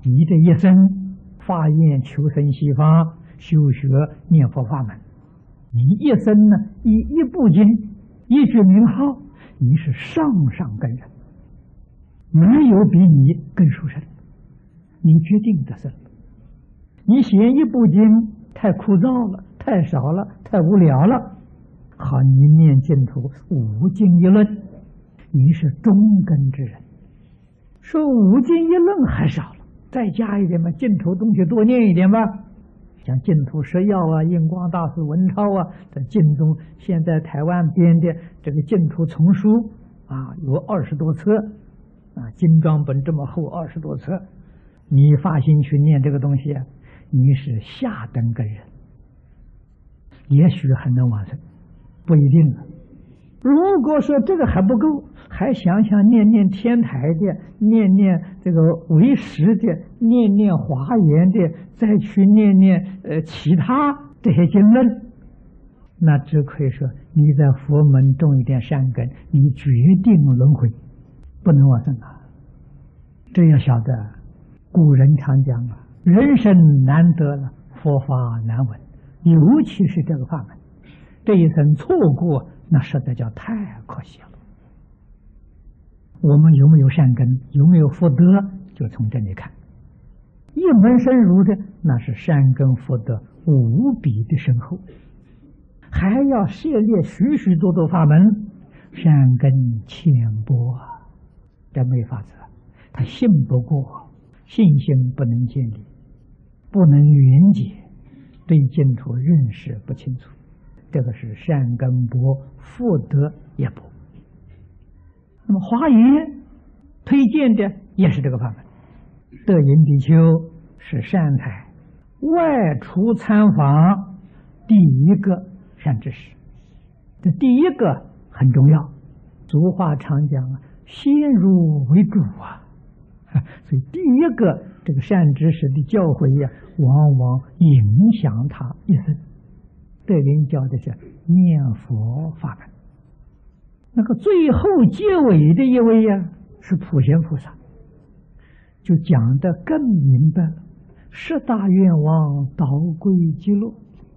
你这一生发愿求生西方，修学念佛法门，你一生呢，以一部经、一句名号，你是上根人，没有比你更殊胜。你决定的是，你写一部经太枯燥了，太少了，太无聊了。好，你念净土五经一论，你是中根之人。说五经一论还少了，再加一点吧，净土东西多念一点吧。像净土十要啊、印光大师文钞啊，在净宗现在台湾编的这个净土丛书啊，有20多册啊，精装本这么厚20多册。你发心去念这个东西啊，你是下等根人，也许还能往生，不一定了。如果说这个还不够，还想想念念天台的，念念这个唯识的，念念华严的，再去念念其他这些经论，那只可以说你在佛门种一点善根，你决定轮回，不能往生啊！这要晓得，古人常讲啊，人生难得了，佛法难闻，尤其是这个法门，这一生错过，那实在叫太可惜了。我们有没有善根，有没有福德，就从这里看。一门深入的，那是善根福德无比的深厚，还要涉猎许许多多法门，善根浅薄啊，这没法子，他信不过，信心不能建立，不能圆解，对净土认识不清楚，这个是善根薄，福德也薄。那么华严推荐的也是这个法门，德云比丘是善财外出参访第一个善知识，这第一个很重要。俗话常讲啊，先入为主啊，所以第一个这个善知识的教诲呀，往往影响他一生。德云教的是念佛法门。那个最后结尾的一位呀，是普贤菩萨，就讲得更明白了。十大愿望导归极乐，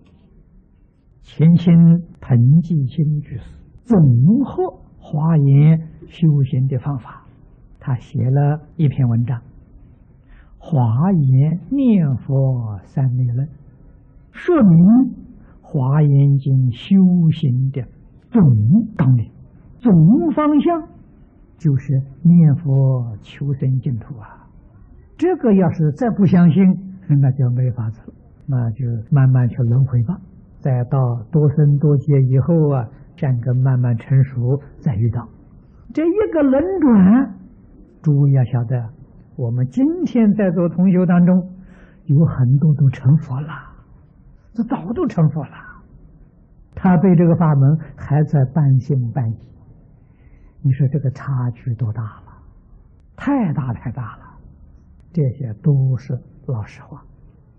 潜心腾寂心居士总合华严修行的方法，他写了一篇文章《华严念佛三昧论》，说明华严经修行的总纲领。总方向就是念佛求生净土啊！这个要是再不相信，那就没法子了，那就慢慢去轮回吧。再到多生多劫以后啊，善根慢慢成熟，再遇到这一个轮转。诸位要晓得，我们今天在座同修当中，有很多都成佛了，这早都成佛了。他对这个法门还在半信半疑。你说这个差距多大了？太大了！这些都是老实话。